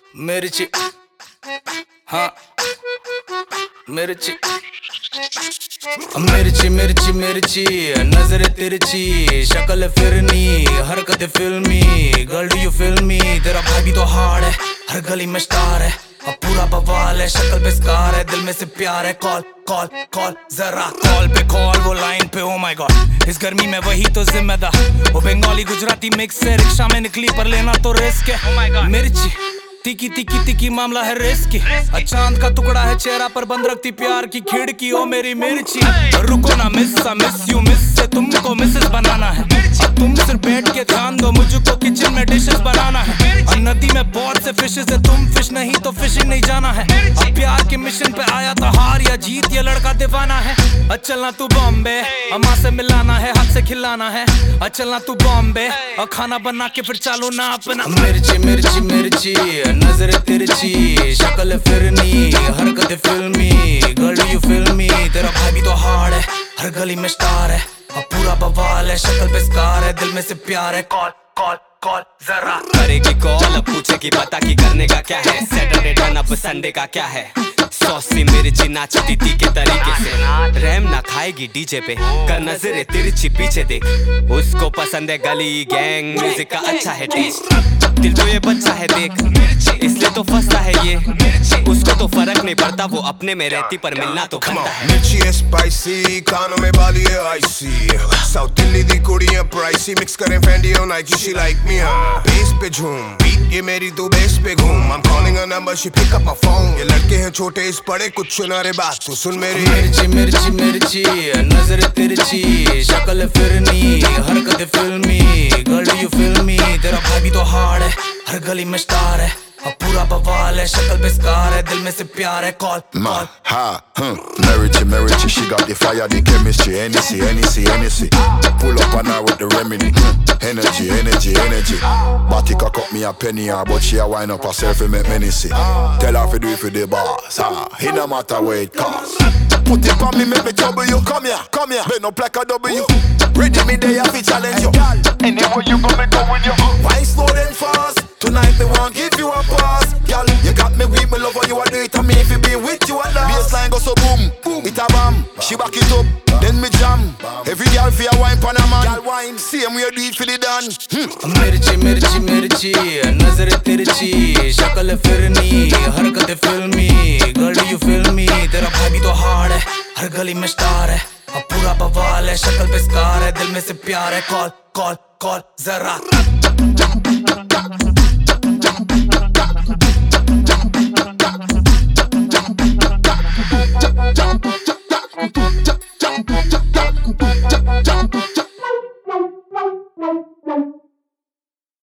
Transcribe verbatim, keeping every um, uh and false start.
मिर्ची, हाँ मिर्ची मिर्ची मिर्ची मिर्ची नजर तिरछी, शक्ल फिरनी, हरकत फिल्मी। Girl do you feel me? तेरा भाई भी तो हार्ड है, हर गली में स्टार है, अब पूरा बवाल है, शक्ल पे स्कार है, दिल में से प्यार है। कॉल कॉल कॉल जरा कॉल पे कॉल, वो लाइन पे ओ माय गॉड। इस गर्मी में वही तो जिम्मेदार, वो बंगाली गुजराती मिक्स है, रिक्शा में निकली पर लेना तो रिस्क है। oh my God। मिर्ची तिकी तिकी तिकी मामला है रिस्की, चांद का टुकड़ा है चेहरा पर बंद रखती प्यार की खिड़की। ओ मेरी मिर्ची रुको ना मिस सा मिस यू मिस से तुमको मिसेस बनाना है, तुम सिर्फ बैठ के ध्यान दो, मुझको किचन में डिशेस बनाना है। और नदी में बहुत से फिशेस है, तुम फिश नहीं तो फिशिंग नहीं जाना है। अब प्यार के मिशन पे आया था, हार या जीत ये लड़का दीवाना है। चलना तू बॉम्बे, अम्मा से मिलाना है, हाथ से खिलाना है। चलना तू बॉम्बे और खाना बना के फिर चालू ना अपना। मिर्ची मिर्ची मिर्ची नजर तिरछी, शक्ल फिरनी, हरकत फिल्मी। Girl do you feel me? तेरा भाई भी तो हार्ड है, हर गली में स्टार है, अब पूरा बवाल है, शक्ल पे स्कार है, दिल में से प्यार है। कॉल कॉल कॉल जरा करेगी कॉल, अब पूछेगी पता की करने का क्या है। सैटरडे डन अब संडे का क्या है। सॉसी मिर्ची नाचती थी के तरीके से, रैम ना खाएगी डीजे पे, कर नजरे तिरछी पीछे देख, उसको पसंद है गली गैंग म्यूजिक का अच्छा है टेस्ट। दिल तो ये बच्चा है देख, इसलिए तो फंसता है ये, उसको तो फर्क नहीं पड़ता, वो अपने में रहती पर मिलना तो बनता है। मिर्ची है स्पाइसी, कानों में बाली है आईसी, साउथ दिल्ली दी कुड़ियां प्राइसी, मिक्स करें फैंडी और नाइकी, शी लाइक मी। हाँ बेस पे झूम, बीट ये मेरी तू बेस पे घूम। I'm calling her number, she pick up my phone। ये लड़के हैं छोटे इस बड़े, कुछ सुना रे बात तू सुन मेरी। मिर्ची मिर्ची मिर्ची नजर तिरछी, शक्ल फिरनी, हरकत फिल्मी। Girl do you feel me? तेरा भाई भी तो हार्ड है, हर गली में स्टार है, अब पूरा बवाल है, शक्ल पे स्कार है, दिल में से प्यार है। Call Ma, ha, hmm. Merici, Merici, she got the fire, the chemistry, Hennessy, Hennessy, Hennessy. Pull up on her with the remedy, hmm. Energy, energy, energy. Body cock up me a penny, ah, but she a wind up herself and make many see. Tell her to do it for the boss, ah. It no matter where it costs. Put it on me, make me trouble you. Come here, come here, bend up like a W. Ready me there, fi challenge you. Anywhere you go, me go with you. Why slow then fast? Tonight me want give you a pass, girl. You got me weak, me love how you a do it, and me if you be with you a dance. Baseline go so boom, boom, it a bam. She back it up, then me jam. Every girl fi a wine pon a man, girl wine, same way do it for the dance. मिर्ची मिर्ची मिर्ची नजर तिरछी, शक्ल फिरनी, हरकत फिल्मी। Girl do you feel me? तेरा भाई भी तो हार्ड है, हर गली में स्टार है, अब पूरा बवाल है, शक्ल पे स्कार है, दिल में से प्यार है। कॉल कॉल कॉल जरा